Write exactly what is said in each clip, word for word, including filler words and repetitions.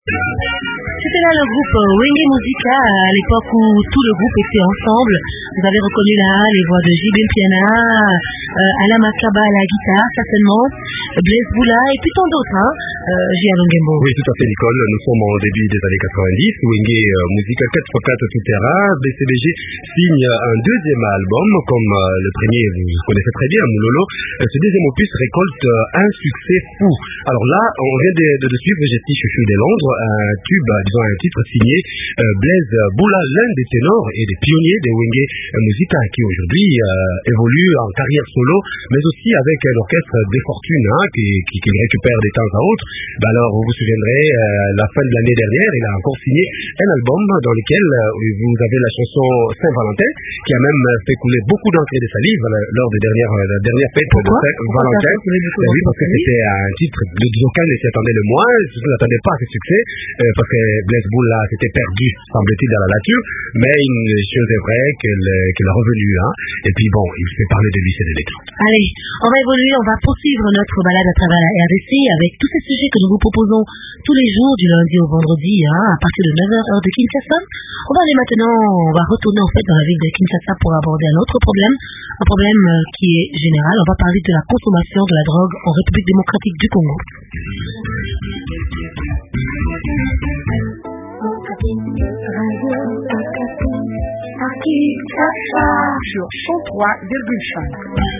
C'était là le groupe Wenge Musica, à l'époque où tout le groupe était ensemble. Vous avez reconnu là les voix de Jibin Piana, euh, Ala Makaba à la guitare, certainement, Blaise Boula et puis tant d'autres, hein, euh, J. Alon Gembo. Oui, tout à fait, Nicole. Nous sommes au début des années quatre-vingt-dix. Wenge euh, Musica quatre fois quatre tout terrain. B C B G signe un deuxième album, comme euh, le premier, vous connaissez très bien, Moulolo. Euh, ce deuxième opus récolte euh, un succès fou. Alors là, on vient de, de, de suivre Jesti Chouchou de Londres, un tube, disons un titre signé euh, Blaise Boula, l'un des ténors et des pionniers de Wenge Musica, qui aujourd'hui euh, évolue en carrière solo, mais aussi avec euh, l'orchestre des Fortunes, hein, qui, qui, qui le récupère de temps à autre. Ben alors, vous vous souviendrez, euh, la fin de l'année dernière, il a encore signé un album dans lequel euh, vous avez la chanson Saint-Valentin, qui a même fait couler beaucoup d'encre et de salive euh, lors des dernières, euh, la dernière fête de Saint-Valentin. Oui, parce que c'était un titre, le aucun ne s'y attendait le moins, je ne m'attendais pas à ce succès, euh, parce que Blaise Boula s'était perdu, semble-t-il, dans la nature, mais une chose est vraie qu'elle, qu'elle est revenue, hein. Et puis bon, il fait parler de lui, c'est de l'état. Allez, on va évoluer, on va poursuivre notre balade à travers la R D C avec tous ces sujets que nous vous proposons tous les jours, du lundi au vendredi, hein, à partir de neuf heures heure de Kinshasa. On va aller maintenant, on va retourner en fait dans la ville de Kinshasa pour aborder un autre problème, un problème qui est général. On va parler de la consommation de la drogue en République démocratique du Congo. Sur cent trois virgule cinq.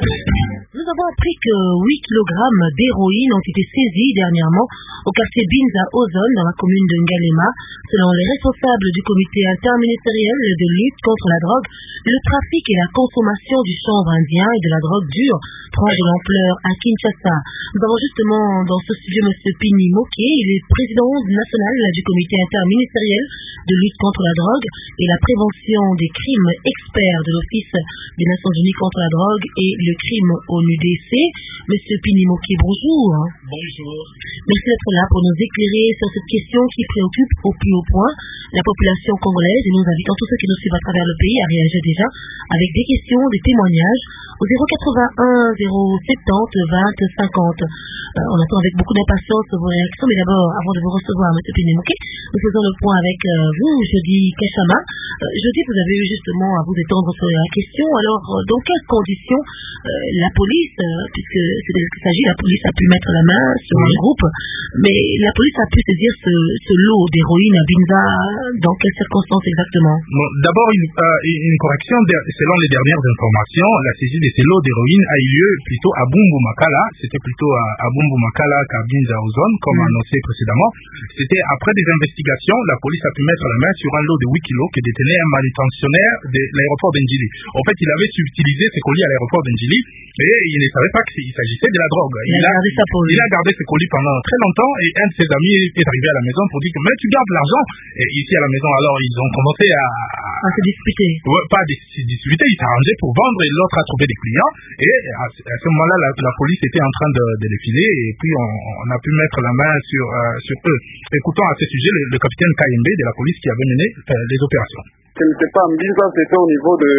Nous avons appris que huit kilogrammes d'héroïne ont été saisis dernièrement au quartier Binza Ozone dans la commune de Ngalema. Selon les responsables du comité interministériel de lutte contre la drogue, le trafic et la consommation du chanvre indien et de la drogue dure prend de l'ampleur à Kinshasa. Nous avons justement dans ce studio M. Pini Moké, il est président national du comité interministériel de lutte contre la drogue et la prévention des crimes, expert de l'Office des Nations Unies contre la drogue et le crime au N U D C. Monsieur Pini Moké, bonjour. Bonjour. Merci d'être là pour nous éclairer sur cette question qui préoccupe au plus haut point la population congolaise, et nous invitons tous ceux qui nous suivent à travers le pays à réagir déjà avec des questions, des témoignages au zéro quatre-vingt-un zéro soixante-dix vingt cinquante. Euh, on attend avec beaucoup d'impatience vos réactions, mais d'abord, avant de vous recevoir, M. Pinemoké, nous faisons le point avec euh, vous, jeudi Kachama. Euh, jeudi, vous avez eu justement à vous étendre sur la question. Alors, euh, dans quelles conditions euh, la police, euh, puisque c'est de ce qu'il s'agit, la police a pu mettre la main sur un groupe, mais la police a pu saisir ce, ce lot d'héroïne à Binza, dans quelles circonstances exactement? Bon, d'abord, une, euh, une correction, selon les dernières informations, la saisie de ces lots d'héroïne a eu lieu plutôt à Bumbu Makala, c'était plutôt à, à Bumbu Makala qu'à Binza Ozone, comme mmh. annoncé précédemment. C'était après des investigations, la police a pu mettre la main sur un lot de huit kilos que détenait un manutentionnaire de l'aéroport d'Enjili. En fait, il avait subtilisé ses colis à l'aéroport d'Enjili et il ne savait pas qu'il s'agissait de la drogue. Il, il, a, gardé sa il a gardé ses colis pendant très longtemps et un de ses amis est arrivé à la maison pour dire que mais tu gardes l'argent. Et ici à la maison, alors ils ont commencé à, à se disputer. Ouais, pas à se disputer, ils s'arrangeaient pour vendre et l'autre a trouvé des clients. Et à, à ce moment-là, la, la police était en train de, de les filer et puis on, on a pu mettre la main sur, euh, sur eux. Écoutons à ce sujet le, le capitaine K M B de la police qui avait mené euh, les opérations. Ce n'était pas en Binza, c'était au niveau de,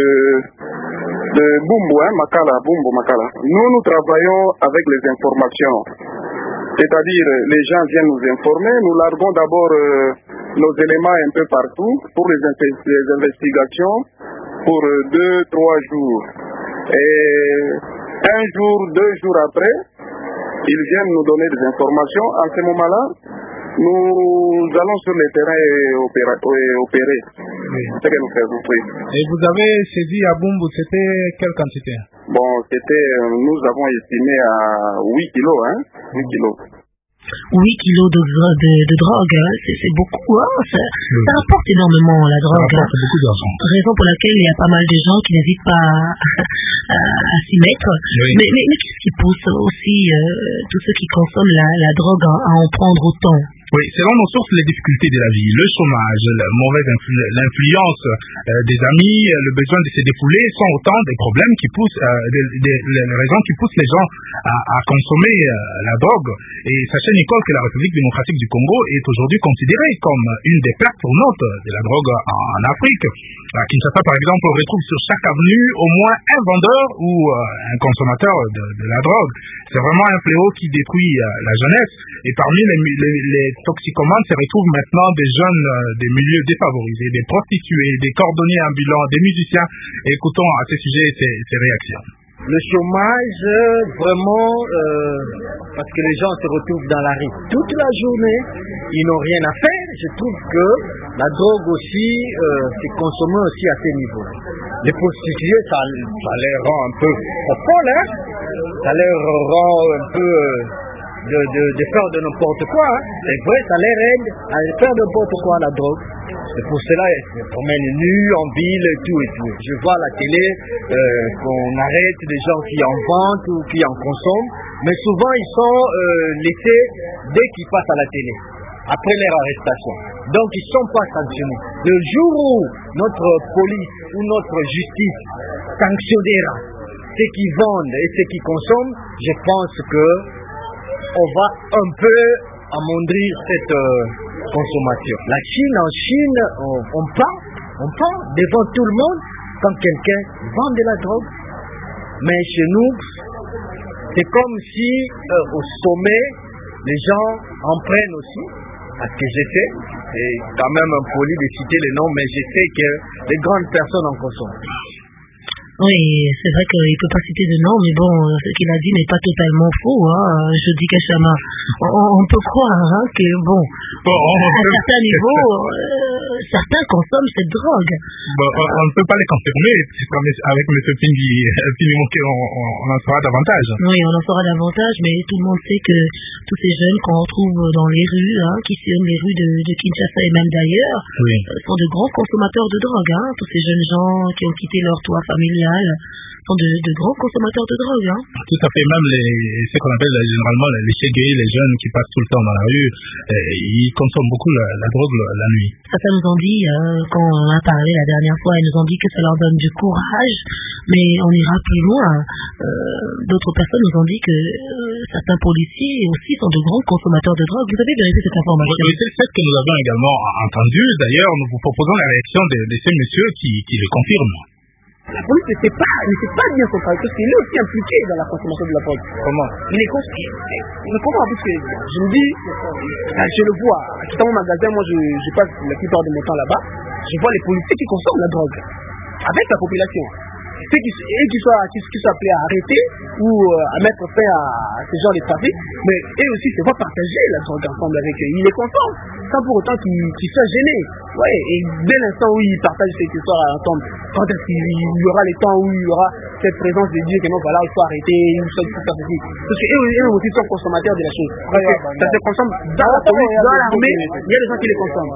de Bumbu, hein, Makala, Bumbu, Makala. Nous, nous travaillons avec les informations. C'est-à-dire, les gens viennent nous informer, nous larguons d'abord euh, nos éléments un peu partout pour les, les investigations pour euh, deux, trois jours. Et un jour, deux jours après, ils viennent nous donner des informations. En ce moment-là, nous allons sur le terrain et opérer. Et opérer. Oui. C'est ce que nous faisons. Oui. Et vous avez saisi à Bumbu, c'était quelle quantité? Bon, c'était, nous avons estimé à huit kilos, hein, huit kilos. huit kilos de, de, de drogue, hein. c'est, c'est beaucoup, hein. ça, oui. ça rapporte énormément la drogue. Ça rapporte hein. beaucoup d'argent. Raison pour laquelle il y a pas mal de gens qui n'hésitent pas à, à, à s'y mettre. Oui. Mais, mais, mais qu'est-ce qui pousse aussi euh, tous ceux qui consomment la, la drogue à, à en prendre autant? Oui, selon nos sources, les difficultés de la vie, le chômage, la mauvaise influ- l'influence euh, des amis, euh, le besoin de se défouler sont autant des problèmes qui poussent, euh, des, des, des raisons qui poussent les gens à, à consommer euh, la drogue. Et sachez, Nicole, que la République démocratique du Congo est aujourd'hui considérée comme une des plaques tournantes de la drogue en, en Afrique. À Kinshasa, par exemple, on retrouve sur chaque avenue au moins un vendeur ou euh, un consommateur de, de la drogue. C'est vraiment un fléau qui détruit euh, la jeunesse. Et parmi les, les, les toxicomanes se retrouvent maintenant des jeunes euh, des milieux défavorisés, des prostituées, des cordonniers ambulants, des musiciens. Écoutons à ce sujet ces, ces réactions. Le chômage, vraiment, euh, parce que les gens se retrouvent dans la rue toute la journée, ils n'ont rien à faire. Je trouve que la drogue aussi, euh, c'est consommé aussi à ces niveaux. Les prostituées, ça, ça les rend un peu folles, hein. Ça les rend un peu de, de, de faire de n'importe quoi. Hein. C'est vrai, ça les aide à faire n'importe quoi, la drogue. C'est pour cela qu'ils se promènent nus en ville et tout et tout. Je vois à la télé euh, qu'on arrête des gens qui en vendent ou qui en consomment, mais souvent ils sont euh, laissés dès qu'ils passent à la télé, après leur arrestation. Donc ils ne sont pas sanctionnés. Le jour où notre police ou notre justice sanctionnera ceux qui vendent et ceux qui consomment, je pense que on va un peu amoindrir cette euh, consommation. La Chine, en Chine, on, on parle, on parle devant tout le monde quand quelqu'un vend de la drogue. Mais chez nous, c'est comme si euh, au sommet, les gens en prennent aussi. Parce que je sais, c'est quand même impoli de citer les noms, mais je sais que les grandes personnes en consomment. Oui, c'est vrai qu'il ne peut pas citer de nom, mais bon, ce qu'il a dit n'est pas totalement faux. Hein. Je dis Kachama, on, on peut croire hein, que, bon, bon à un certain niveau, euh, certains consomment cette drogue. Bon, on, on ne peut pas les confirmer, avec M. Pinimonké, on, on, on en saura davantage. Oui, on en saura davantage, mais tout le monde sait que tous ces jeunes qu'on retrouve dans les rues, hein, qui sillonnent les rues de, de Kinshasa et même d'ailleurs, oui. euh, sont de grands consommateurs de drogue. Hein. Tous ces jeunes gens qui ont quitté leur toit familial sont de, de grands consommateurs de drogue. Hein. Tout à fait, même les, ce qu'on appelle généralement les chégués, les jeunes qui passent tout le temps dans la rue, euh, ils consomment beaucoup la, la drogue la, la nuit. Certains nous ont dit, euh, quand on a parlé la dernière fois, ils nous ont dit que ça leur donne du courage, mais on ira plus loin. Euh, d'autres personnes nous ont dit que euh, certains policiers aussi sont de grands consommateurs de drogue. Vous avez vérifié cette information? Oui, c'est ce que nous avons également entendu. D'ailleurs, nous vous proposons la réaction de, de ces messieurs qui, qui le confirment. La police ne sait pas, ne sait pas bien son travail, parce qu'il est aussi impliqué dans la consommation de la drogue. Comment? Il est conscient. Mais comment? Parce que je me dis, je le vois, dans mon magasin, moi je, je passe la plupart de mon temps là-bas, je vois les policiers qui consomment la drogue, avec la population. Ceux qui, et qui soient, qui, qui soient appelés à arrêter ou euh, à mettre fin à ce genre de trafic, mais eux aussi se voient partager la drogue ensemble avec eux. Ils les consomment, sans pour autant qu'ils qu soient gênés. Ouais, et dès l'instant où ils partagent cette histoire ensemble, quand est-ce qu'il y aura les temps où il y aura cette présence de Dieu que non, voilà, il faut arrêter, il faut faire ceci. Parce qu'eux aussi sont consommateurs de la chose. Parce que ça se consomme dans la police, dans l'armée, il y a des gens qui les consomment.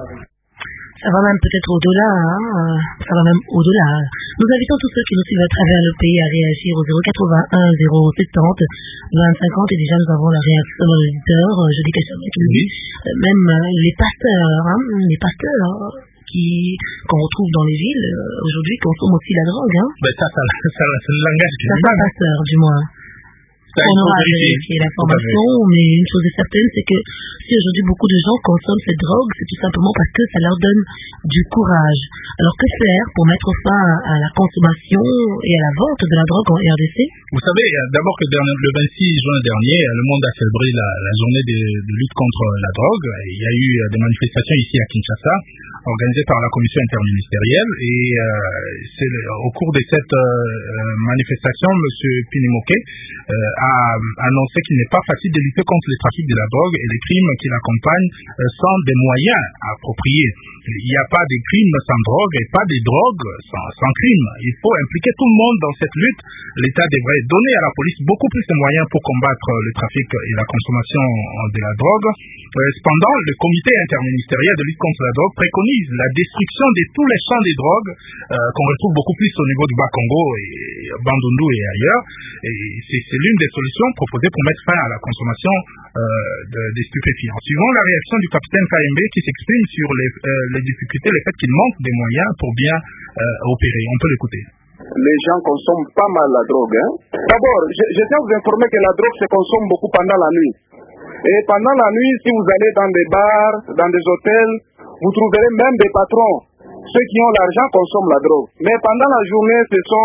Ça va même peut-être au-delà, hein. Ça va même au-delà. Nous invitons tous ceux qui nous suivent à travers le pays à réagir au zéro quatre-vingt-un zéro soixante vingt cinquante et déjà nous avons la réaction de l'auditeur. Je dis que ça qui nous dit, même les pasteurs, hein, les pasteurs qui qu'on retrouve dans les villes aujourd'hui consomment aussi la drogue. Hein. Ben ça, ça, ça, c'est le langage qui dit. Certains pasteurs, du moins. On aura vérifié l'information, mais une chose est certaine, c'est que si aujourd'hui beaucoup de gens consomment cette drogue, c'est tout simplement parce que ça leur donne du courage. Alors que faire pour mettre fin à la consommation et à la vente de la drogue en R D C? Vous savez, d'abord que le vingt-six juin dernier, le monde a célébré la, la journée de, de lutte contre la drogue. Il y a eu des manifestations ici à Kinshasa, organisées par la commission interministérielle, et euh, c'est le, au cours de cette euh, manifestation, M. Pinimonké euh, a annoncé qu'il n'est pas facile de lutter contre le trafic de la drogue et les crimes qui l'accompagnent euh, sans des moyens appropriés. Il n'y a pas de crimes sans drogue et pas de drogue sans, sans crime. Il faut impliquer tout le monde dans cette lutte. L'État devrait donner à la police beaucoup plus de moyens pour combattre le trafic et la consommation de la drogue. Euh, cependant, le comité interministériel de lutte contre la drogue préconise la destruction de tous les champs de drogue euh, qu'on retrouve beaucoup plus au niveau du Bas-Congo et Bandundu et ailleurs. Et c'est l'une des solutions proposées pour mettre fin à la consommation euh, de, des stupéfiants. Suivant la réaction du capitaine K M B qui s'exprime sur les, euh, les difficultés, le fait qu'il manque des moyens pour bien euh, opérer. On peut l'écouter. Les gens consomment pas mal la drogue. Hein. D'abord, je, je tiens à vous informer que la drogue se consomme beaucoup pendant la nuit. Et pendant la nuit, si vous allez dans des bars, dans des hôtels, vous trouverez même des patrons. Ceux qui ont l'argent consomment la drogue. Mais pendant la journée, ce sont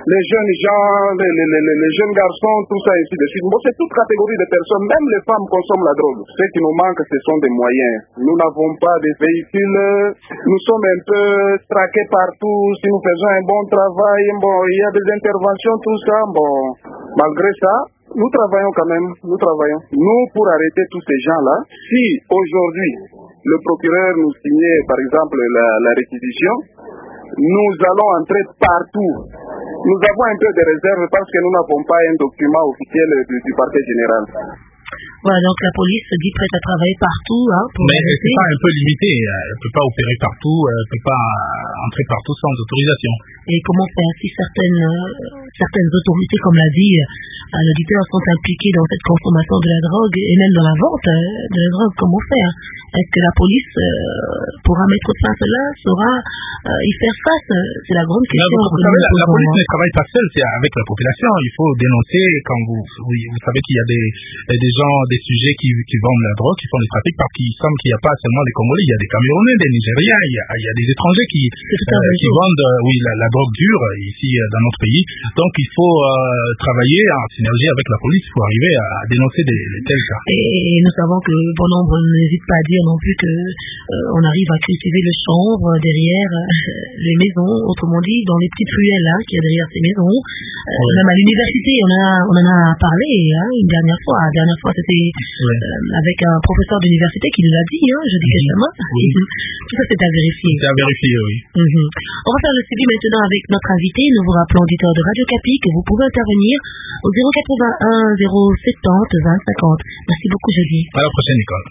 les jeunes gens, les, les, les, les jeunes garçons, tout ça, ainsi de suite. Bon, c'est toute catégorie de personnes, même les femmes consomment la drogue. Ce qui nous manque, ce sont des moyens. Nous n'avons pas de véhicules, nous sommes un peu traqués partout. Si nous faisons un bon travail, bon, il y a des interventions, tout ça, bon, malgré ça, nous travaillons quand même, nous travaillons. Nous, pour arrêter tous ces gens-là, si aujourd'hui, le procureur nous signait, par exemple, la, la réquisition, nous allons entrer partout. Nous avons un peu de réserve parce que nous n'avons pas un document officiel du, du parquet général. Voilà, donc la police se dit prête à travailler partout. Hein, pour mais c'est pas un peu limité. Elle ne peut pas opérer partout, elle ne peut pas entrer partout sans autorisation. Et comment faire si certaines, euh, certaines autorités, comme l'a dit euh, l'auditeur, sont impliquées dans cette consommation de la drogue et même dans la vente euh, de la drogue, comment faire? Est-ce que la police euh, pourra mettre fin à cela, saura euh, y faire face? C'est la grande question. Non, vous savez, la, la police ne travaille pas seule, c'est avec la population. Il faut dénoncer quand vous, vous, vous savez qu'il y a des, des gens, des sujets qui, qui vendent la drogue, qui font des trafics, parce qu'il semble qu'il n'y a pas seulement des Congolais, il y a des Camerounais, des Nigériens, il y a, il y a des étrangers qui, euh, qui vendent euh, oui, la, la drogue dure ici euh, dans notre pays. Donc il faut euh, travailler en synergie avec la police pour arriver à, à dénoncer des, des tels cas. Et, et nous savons que bon nombre n'hésitent pas à dire non plus que euh, on arrive à cultiver le chanvre derrière euh, les maisons, autrement dit dans les petites ruelles hein, qu'il y a derrière ces maisons. Euh, oui. Même à l'université, on, a, on en a parlé hein, une dernière fois. La dernière fois, c'était oui. euh, avec un professeur d'université qui nous l'a dit, hein, je dis mm-hmm. récemment. Oui. Tout ça, c'est à vérifier. C'est à vérifier, oui. Mm-hmm. On va faire le suivi maintenant avec notre invité. Nous vous rappelons, auditeur de Radio Capi, que vous pouvez intervenir au zéro quatre-vingt-un zéro soixante vingt cinquante. Merci beaucoup, Julie. À la prochaine, Nicole.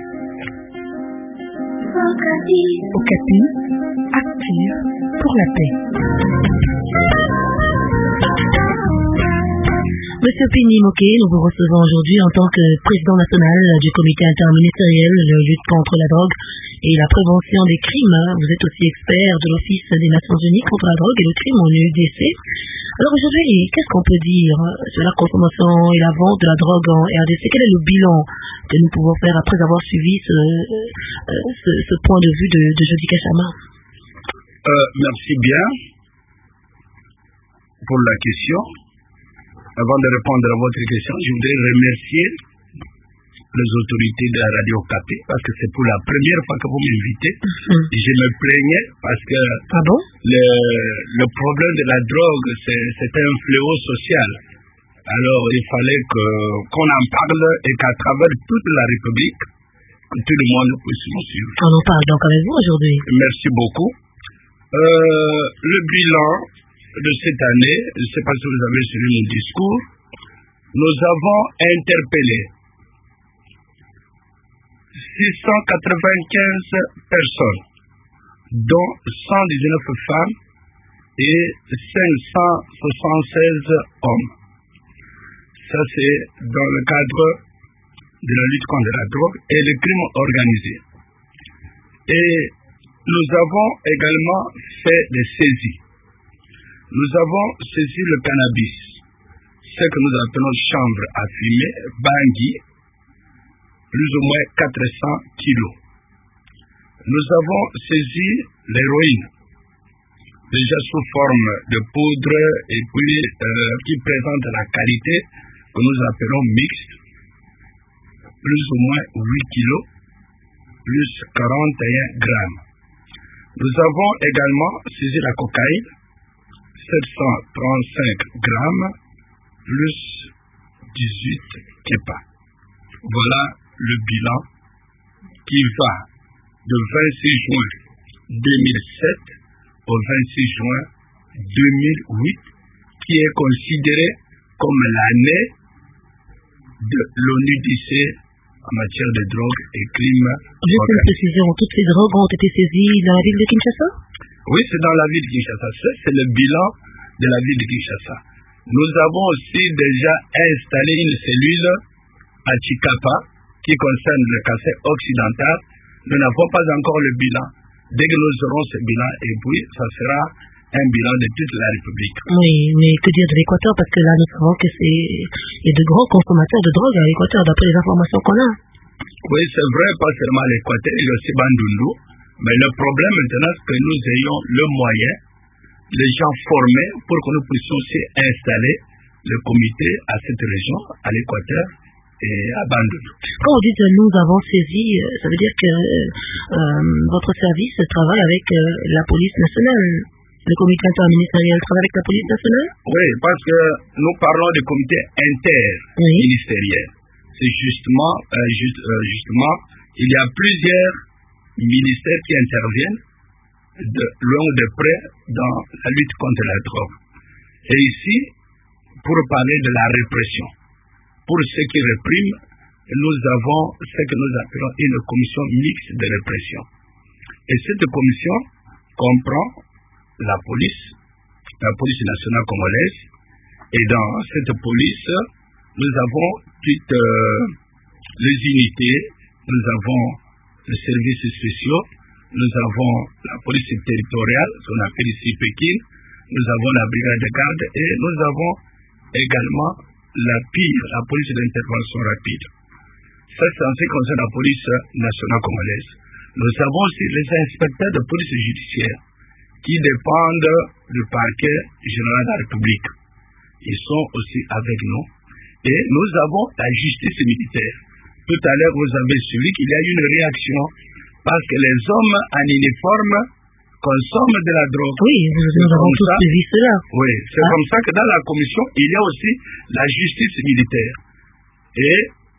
Au Capi, active pour la paix. Monsieur Pini Moké, nous vous recevons aujourd'hui en tant que président national du comité interministériel de lutte contre la drogue et la prévention des crimes. Vous êtes aussi expert de l'Office des Nations Unies contre la drogue et le crime en U D C. Alors aujourd'hui, qu'est-ce qu'on peut dire sur la consommation et la vente de la drogue en R D C? Quel est le bilan que nous pouvons faire après avoir suivi ce, ce, ce point de vue de, de Jody Kachama? euh, Merci bien pour la question. Avant de répondre à votre question, je voudrais remercier les autorités de la Radio Capi parce que c'est pour la première fois que vous m'invitez. Mmh. Et je me plaignais parce que ah bon? le, le problème de la drogue, c'est, c'est un fléau social. Alors il fallait que, qu'on en parle et qu'à travers toute la République, tout le monde puisse nous suivre. On en parle donc avec vous aujourd'hui. Merci beaucoup. Euh, le bilan de cette année, je ne sais pas si vous avez suivi mon discours, nous avons interpellé six cent quatre-vingt-quinze personnes, dont cent dix-neuf femmes et cinq cent soixante-seize hommes. Ça, c'est dans le cadre de la lutte contre la drogue et le crime organisé. Et nous avons également fait des saisies. Nous avons saisi le cannabis, ce que nous appelons chanvre à fumer, bangui, plus ou moins quatre cents kilos. Nous avons saisi l'héroïne, déjà sous forme de poudre et puis euh, qui présente la qualité que nous appelons mixte, plus ou moins huit kilos, plus quarante et un grammes. Nous avons également saisi la cocaïne, sept cent trente-cinq grammes, plus dix-huit kepa. Voilà le bilan qui va de vingt-six juin deux mille sept au vingt-six juin deux mille huit, qui est considéré comme l'année de l'ONU D C en matière de drogue et crimes. Juste une précision, toutes ces drogues ont été saisies dans la ville de Kinshasa? Oui, c'est dans la ville de Kinshasa. C'est le bilan de la ville de Kinshasa. Nous avons aussi déjà installé une cellule à Chikapa qui concerne le Kassai occidental. Nous n'avons pas encore le bilan. Dès que nous aurons ce bilan, et puis ça sera un bilan de toute la République. Oui, mais que dire de l'Équateur? Parce que là, nous savons que c'est il y a de grands consommateurs de drogue à l'Équateur, d'après les informations qu'on a. Oui, c'est vrai, pas seulement l'Équateur, il y a aussi Bandundu. Mais le problème maintenant, c'est que nous ayons le moyen les gens formés pour que nous puissions aussi installer le comité à cette région, à l'Équateur et à Bandundu. Quand vous dites nous avons saisi, ça veut dire que euh, votre service travaille avec euh, la police nationale. Le comité interministériel travaille avec la police nationale? Oui, parce que nous parlons de comité interministériel. Oui. C'est justement, euh, juste, euh, justement, il y a plusieurs ministères qui interviennent de loin ou de près dans la lutte contre la drogue. Et ici, pour parler de la répression, pour ceux qui répriment, nous avons ce que nous appelons une commission mixte de répression. Et cette commission comprend la police, la police nationale congolaise, et dans cette police, nous avons toutes euh, les unités, nous avons les services spéciaux, nous avons la police territoriale, ce qu'on appelle ici Pékin, nous avons la brigade de garde et nous avons également la P I R, la police d'intervention rapide. Ça, c'est en ce qui concerne la police nationale congolaise. Nous avons aussi les inspecteurs de police judiciaire qui dépendent du parquet général de la République. Ils sont aussi avec nous. Et nous avons la justice militaire. Tout à l'heure, vous avez suivi qu'il y a eu une réaction parce que les hommes en uniforme consomment de la drogue. Oui, nous avons tous suivi cela. Oui, c'est ah. comme ça que dans la commission, il y a aussi la justice militaire. Et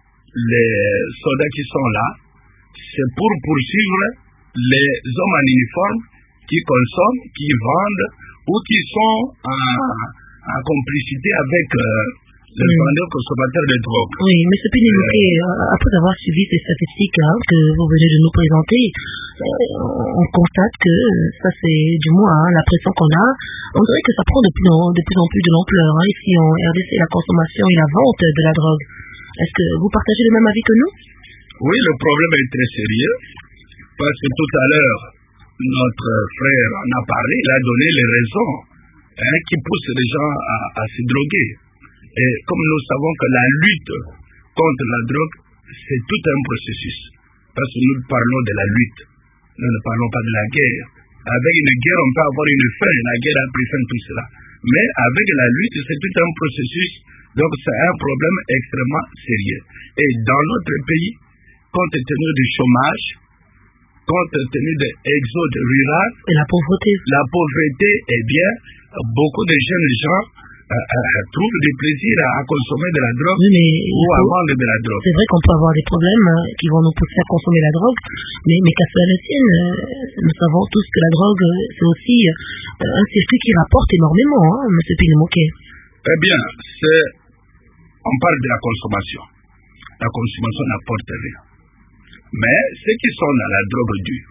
les soldats qui sont là, c'est pour poursuivre les hommes en uniforme qui consomment, qui vendent ou qui sont en, en complicité avec euh, les oui. vendeurs consommateurs de drogue. Oui, M. Pénélope, euh, après avoir suivi ces statistiques hein, que vous venez de nous présenter, euh, on constate que ça c'est du moins hein, la pression qu'on a. On dirait que ça prend de plus en, de plus, en plus de l'ampleur hein, ici en R D C, la consommation et la vente de la drogue. Est-ce que vous partagez le même avis que nous? Oui, le problème est très sérieux parce que tout à l'heure, notre frère en a parlé, il a donné les raisons hein, qui poussent les gens à, à se droguer. Et comme nous savons que la lutte contre la drogue, c'est tout un processus. Parce que nous parlons de la lutte, nous ne parlons pas de la guerre. Avec une guerre, on peut avoir une fin, la guerre a pris fin, tout cela. Mais avec la lutte, c'est tout un processus, donc c'est un problème extrêmement sérieux. Et dans notre pays, compte tenu du chômage, compte tenu de l'exode rural, et la pauvreté, la pauvreté, eh bien, beaucoup de jeunes gens euh, euh, trouvent du plaisir à, à consommer de la drogue oui, ou à vendre de la drogue. C'est vrai qu'on peut avoir des problèmes hein, qui vont nous pousser à consommer la drogue, mais, mais qu'à cela ne tienne, euh, nous savons tous que la drogue, c'est aussi euh, un circuit qui rapporte énormément, hein, M. Pénélope. Eh bien, c'est, on parle de la consommation. La consommation n'apporte rien. Mais ceux qui sont dans la drogue dure,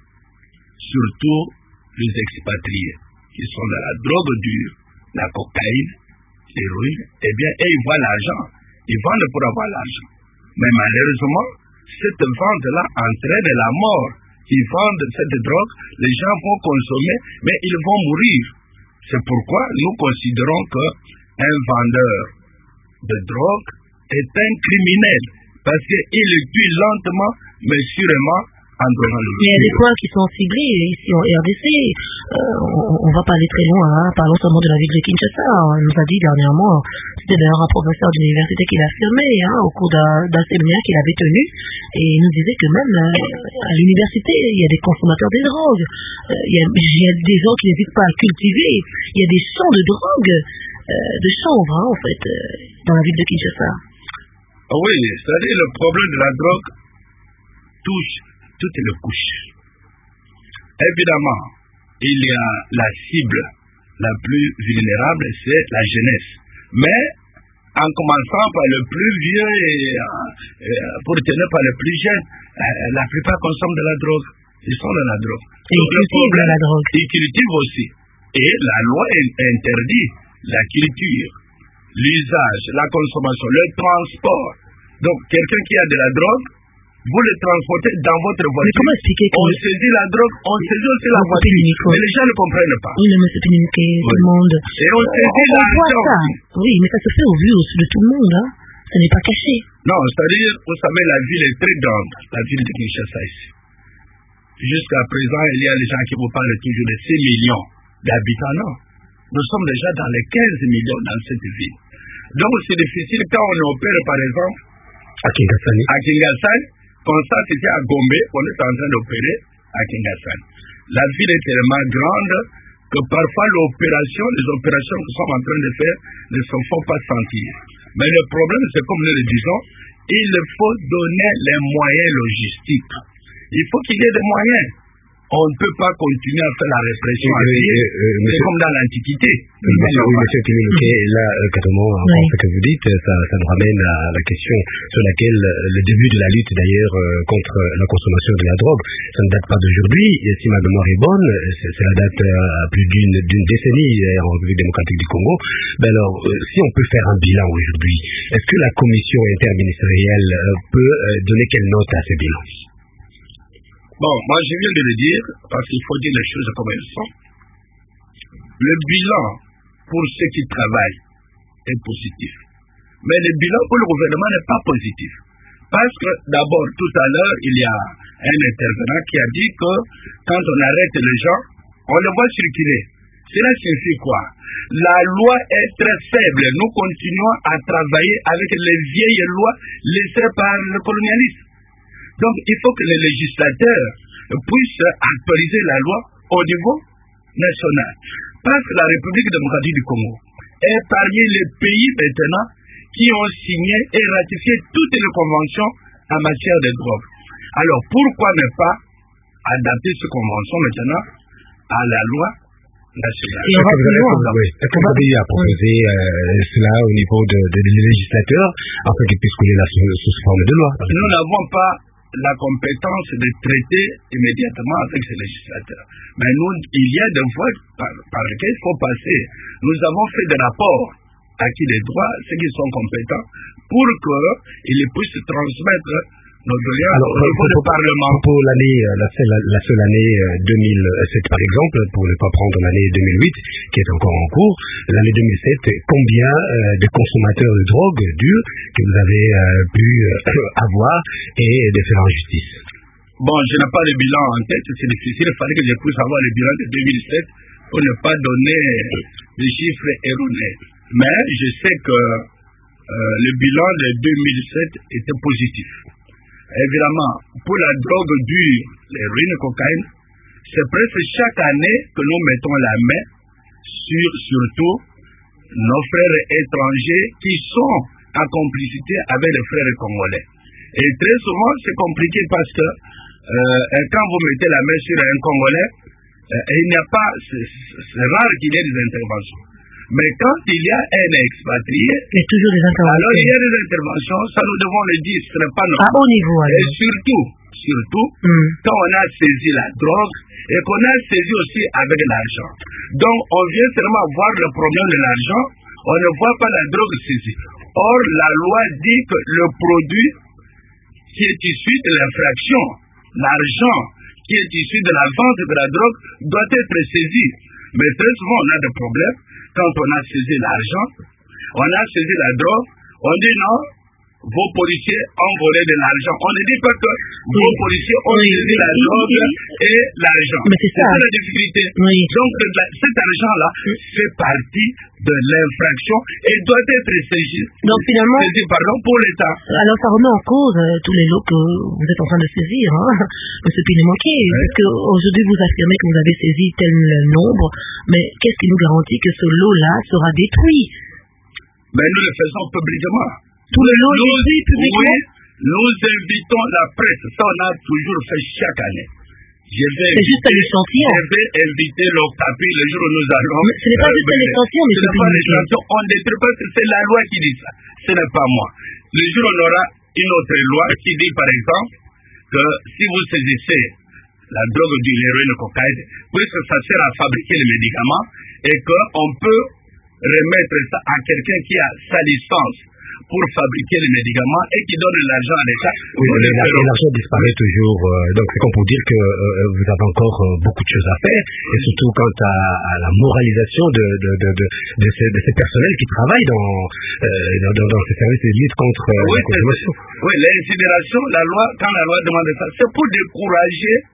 surtout les expatriés, qui sont dans la drogue dure, la cocaïne, l'héroïne, eh bien, et ils voient l'argent. Ils vendent pour avoir l'argent. Mais malheureusement, cette vente-là entraîne la mort. Ils vendent cette drogue, les gens vont consommer, mais ils vont mourir. C'est pourquoi nous considérons qu'un vendeur de drogue est un criminel. Parce qu'il tue lentement, mais sûrement en droguant le. Il y a des points qui sont ciblés ici en R D C. Euh, on, on va pas aller très loin, hein, parlons seulement de la ville de Kinshasa. On nous a dit dernièrement, c'était d'ailleurs un professeur d'université qui l'a affirmé hein, au cours d'un séminaire qu'il avait tenu, et il nous disait que même euh, à l'université, il y a des consommateurs de drogue. Euh, il, y a, il y a des gens qui n'hésitent pas à cultiver. Il y a des champs de drogue, euh, de chanvre, hein, en fait, euh, dans la ville de Kinshasa. Oui, c'est-à-dire le problème de la drogue touche toutes les couches. Évidemment, il y a la cible la plus vulnérable, c'est la jeunesse. Mais en commençant par le plus vieux et, et pour tenir par le plus jeune, la plupart consomment de la drogue. Ils sont dans la drogue. Et ils cultivent de la drogue. Ils cultivent aussi. Et la loi interdit la culture, l'usage, la consommation, le transport. Donc, quelqu'un qui a de la drogue, vous le transportez dans votre voiture. Mais comment expliquer que... On saisit la drogue, on saisit aussi la voiture. Mais les gens ne comprennent pas. Oui, mais c'est Pénélope, tout le monde. Et on saisit on l'argent. Ça. Oui, mais ça se fait au vu aussi de tout le monde. Hein. Ce n'est pas caché. Non, c'est-à-dire, vous savez, la ville est très grande, la ville de Kinshasa ici. Jusqu'à présent, il y a des gens qui vous parlent toujours de six millions d'habitants. Non. nous sommes déjà dans les quinze millions dans cette ville. Donc c'est difficile quand on opère par exemple à Kingasani. À Kingasani, comme ça c'était à Gombe, on est en train d'opérer à Kingasani. La ville est tellement grande que parfois l'opération, les opérations que nous sommes en train de faire ne se font pas sentir. Mais le problème, c'est comme nous le disons, il faut donner les moyens logistiques. Il faut qu'il y ait des moyens. On ne peut pas continuer à faire la répression. Oui, oui, euh, euh, c'est comme dans l'Antiquité. Oui, monsieur, oui, monsieur Timilouké, là, euh, carrément, oui. Ce que vous dites, ça, ça nous ramène à la question sur laquelle le début de la lutte, d'ailleurs, euh, contre la consommation de la drogue, ça ne date pas d'aujourd'hui. Si ma mémoire est bonne, cela date à plus d'une, d'une décennie en République démocratique du Congo. Ben alors, euh, si on peut faire un bilan aujourd'hui, est-ce que la commission interministérielle euh, peut euh, donner quelle note à ce bilan? Bon, moi je viens de le dire, parce qu'il faut dire les choses comme elles sont. Le bilan pour ceux qui travaillent est positif. Mais le bilan pour le gouvernement n'est pas positif. Parce que d'abord, tout à l'heure, il y a un intervenant qui a dit que quand on arrête les gens, on les voit circuler. Cela signifie quoi? La loi est très faible. Nous continuons à travailler avec les vieilles lois laissées par le colonialisme. Donc, il faut que les législateurs puissent actualiser la loi au niveau national. Parce que la République démocratique du Congo est parmi les pays maintenant qui ont signé et ratifié toutes les conventions en matière de drogue. Alors, pourquoi ne pas adapter ces conventions maintenant à la loi nationale? Est-ce que vous avez, oui, est-ce que vous avez eu à proposer euh, cela au niveau de, de, des législateurs afin qu'ils puissent couler la sous, sous forme de loi? Nous n'avons pas la compétence de traiter immédiatement avec ces législateurs. Mais nous, il y a des voies par, par lesquelles il faut passer. Nous avons fait des rapports à qui les droits, ceux qui sont compétents, pour qu'ils puissent transmettre nos doléances au niveau du Parlement. Pour l'année, la seule, la seule année deux mille sept par exemple, pour ne pas prendre l'année deux mille huit, qui est encore en cours, l'année deux mille sept, combien euh, de consommateurs de drogue dure que vous avez euh, pu euh, avoir et de faire en justice? Bon, je n'ai pas le bilan en tête, c'est difficile, il fallait que je puisse avoir le bilan de deux mille sept pour ne pas donner des chiffres erronés. Mais je sais que euh, le bilan de deux mille sept était positif. Évidemment, pour la drogue dure, l'héroïne, cocaïne, c'est presque chaque année que nous mettons la main sur surtout nos frères étrangers qui sont en complicité avec les frères congolais. Et très souvent, c'est compliqué parce que euh, quand vous mettez la main sur un Congolais, euh, il n'y a pas, c'est, c'est rare qu'il y ait des interventions. Mais quand il y a un expatrié, il y a toujours des interventions. Alors il y a des interventions, ça nous devons le dire, ce n'est pas normal. À haut niveau, alors. Et surtout, surtout, mm. quand on a saisi la drogue et qu'on a saisi aussi avec l'argent. Donc on vient seulement voir le problème de l'argent, on ne voit pas la drogue saisie. Or, la loi dit que le produit qui est issu de l'infraction, l'argent qui est issu de la vente de la drogue doit être saisi. Mais très souvent on a des problèmes. Quand on a saisi l'argent, on a saisi la drogue, on dit non, vos policiers ont volé de l'argent. On ne dit pas que oui. vos policiers ont oui. saisi la drogue oui. et l'argent. Mais c'est ça. C'est ça la difficulté. Oui. Donc cet argent-là oui. fait partie de l'infraction et doit être saisi. Donc finalement, saisi pardon, pour l'État. Alors ça remet en cause euh, tous les lots que vous êtes en train de saisir, hein, M. Pinemoké, oui. parce qu'aujourd'hui vous affirmez que vous avez saisi tel nombre, mais qu'est-ce qui nous garantit que ce lot-là sera détruit? Mais nous le faisons publiquement. Tout le lot est détruit publiquement? Oui, nous invitons la presse, ça on a toujours fait chaque année. Je vais c'est juste à l'échantillon. Je vais inviter l'Octapi le jour où nous allons. Mais ce n'est pas juste à l'échantillon, mais ce n'est pas l'échantillon. On ne détruit pas, c'est la loi qui dit ça. Ce n'est pas moi. Le jour où on aura une autre loi qui dit par exemple que si vous saisissez la drogue du l'héroïne cocaïne, puisque ça sert à fabriquer les médicaments et qu'on peut remettre ça à quelqu'un qui a sa licence pour fabriquer les médicaments et qui donne l'argent à l'État. Oui, mais l'argent disparaît toujours. Euh, donc c'est comme pour dire que euh, vous avez encore euh, beaucoup de choses à faire, et surtout quant à, à la moralisation de, de, de, de, de, ces, de ces personnels qui travaillent dans, euh, dans, dans, dans ces services de lutte contre euh, oui, la consommation. Oui, l'incinération, la loi, quand la loi demande ça, c'est pour décourager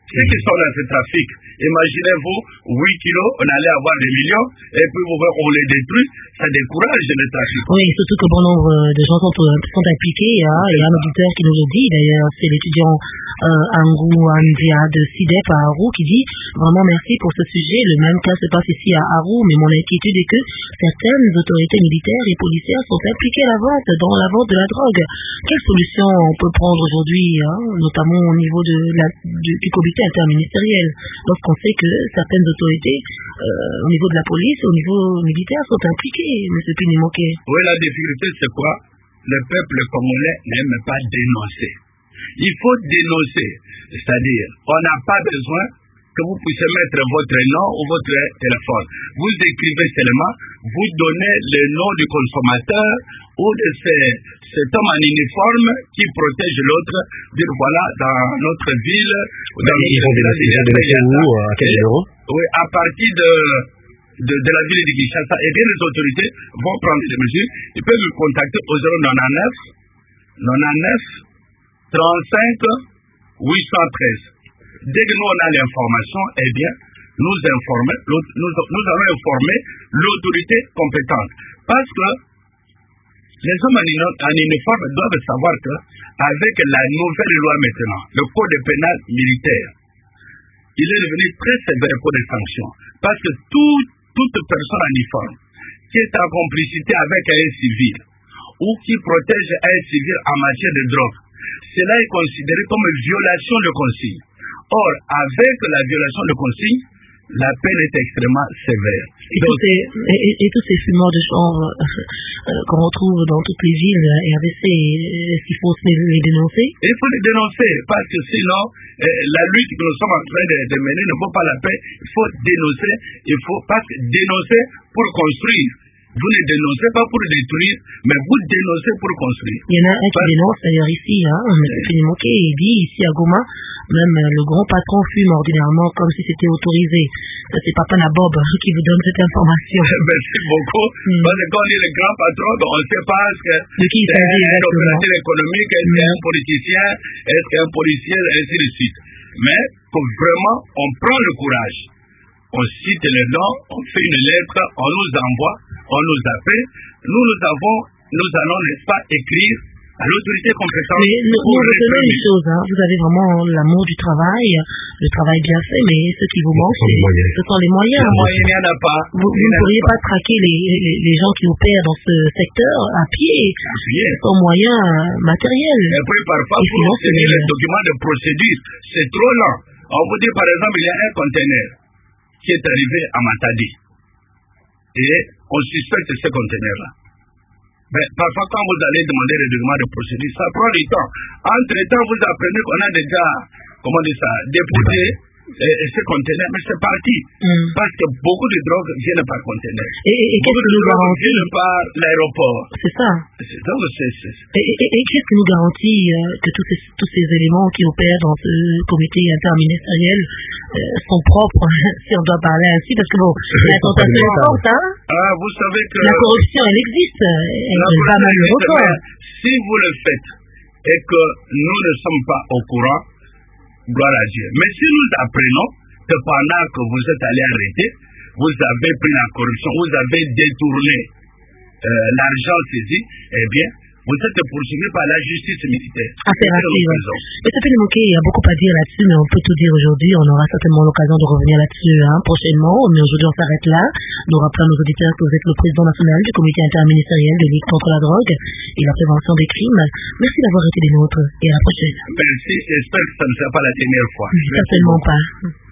Ceux qui sont dans ce trafic, imaginez-vous, huit kilos, on allait avoir des millions, et puis on les détruit, ça décourage le trafic. Oui, surtout que bon nombre de gens sont, sont impliqués. Hein. Il y a un auditeur qui nous le dit, d'ailleurs, c'est l'étudiant euh, Angou Andia de SIDEP à Arou qui dit vraiment merci pour ce sujet. Le même cas se passe ici à Arou, mais mon inquiétude est que certaines autorités militaires et policières sont impliquées à la vente, dans la vente de la drogue. Quelle solution on peut prendre aujourd'hui, hein, notamment au niveau de la, du, du comité interministériel, lorsqu'on sait que certaines autorités, euh, au niveau de la police, au niveau militaire, sont impliquées, M. Pinimoké? Oui, la difficulté, c'est quoi? Le peuple congolais n'aime pas dénoncer. Il faut dénoncer, c'est-à-dire, on n'a pas besoin que vous puissiez mettre votre nom ou votre téléphone. Vous écrivez seulement, vous donnez le nom du consommateur ou de ces, cet homme en uniforme qui protège l'autre, dire voilà, dans notre ville, dans ils vont dénoncer où, à quel numéro? Oui, à partir de, de, de la ville de Kinshasa, et bien les autorités vont prendre des mesures. Ils peuvent me contacter au zéro neuf neuf trente-cinq huit cent treize. Dès que nous on a l'information, eh bien, nous informer, nous, nous allons informer l'autorité compétente. Parce que les hommes en uniforme doivent savoir que, avec la nouvelle loi maintenant, le code pénal militaire, il est devenu très sévère pour les sanctions. Parce que tout, toute personne en uniforme qui est en complicité avec un civil ou qui protège un civil en matière de drogue, cela est considéré comme une violation de consigne. Or, avec la violation de consigne, la peine est extrêmement sévère. Et, Donc, tous, ces, et, et tous ces fumeurs de chanvre euh, qu'on retrouve dans toutes les villes R D C, est-ce qu'il faut les, les dénoncer? Il faut les dénoncer, parce que sinon, euh, la lutte que nous sommes en train de, de mener ne vaut pas la paix. Il faut dénoncer, il faut pas dénoncer pour construire. Vous ne dénoncez pas pour détruire, mais vous dénoncez pour construire. Il y en a un qui Parce... dénonce d'ailleurs ici, hein, M. Pinimoké, il dit ici à Goma, même le grand patron fume ordinairement comme si c'était autorisé. Ça, c'est Papa Nabob qui vous donne cette information. Merci beaucoup. Mm. Parce que quand on dit le grand patron, on ne sait pas ce que de qui il s'agit un opérateur économique, est-ce mm. qu'un politicien, est-ce qu'un policier, ainsi de suite. Mais pour vraiment, on prend le courage. On cite les noms, on fait une lettre, on nous envoie, on nous appelle. Nous, nous avons, nous allons, n'est-ce pas, écrire à l'autorité compétente. Mais nous, nous retenons une chose, hein. Vous avez vraiment l'amour du travail, le travail bien fait, mais ce qui vous manque, ce, ce sont les moyens. Les moyens, il n'y en a pas. Vous, vous ne pourriez pas traquer les, les, les gens qui opèrent dans ce secteur à pied, sans moyens matériels. Et puis parfois, pour obtenir les documents de procédure, c'est trop lent. On vous dit, par exemple, il y a un conteneur qui est arrivé à Matadi. Et on suspecte ce conteneur-là. Mais parfois, quand vous allez demander les documents de procédure, ça prend du temps. Entre-temps, vous apprenez qu'on a déjà, comment dire ça, déposé et ce conteneur, mais c'est parti. Mm. Parce que beaucoup de drogues viennent par conteneur. Et, et, et qu'est-ce que nous garantit viennent par l'aéroport. C'est ça. C'est, donc, c'est, c'est... Et, et, et qu'est-ce que nous garantit euh, que tous ces, tous ces éléments qui opèrent dans ce comité interministériel euh, sont propres, si on doit parler ainsi, parce que bon, la tentation est forte, hein. Ah, vous savez que... La corruption, elle existe. Elle la est pas mal de record. Si vous le faites et que nous ne sommes pas au courant, gloire à Dieu. Mais si nous apprenons que pendant que vous êtes allé arrêter, vous avez pris la corruption, vous avez détourné euh, l'argent saisi, eh bien, vous êtes poursuivi par la justice militaire. Affaire à suivre. M. Pinimoké, il y a beaucoup à dire là-dessus, mais on peut tout dire aujourd'hui. On aura certainement l'occasion de revenir là-dessus hein, prochainement. Mais aujourd'hui, on s'arrête là. Nous rappelons à nos auditeurs que vous êtes le président national du comité interministériel de lutte contre la drogue et la prévention des crimes. Merci d'avoir été des nôtres et à la prochaine. Merci. J'espère que ça ne sera pas la dernière fois. Certainement pas.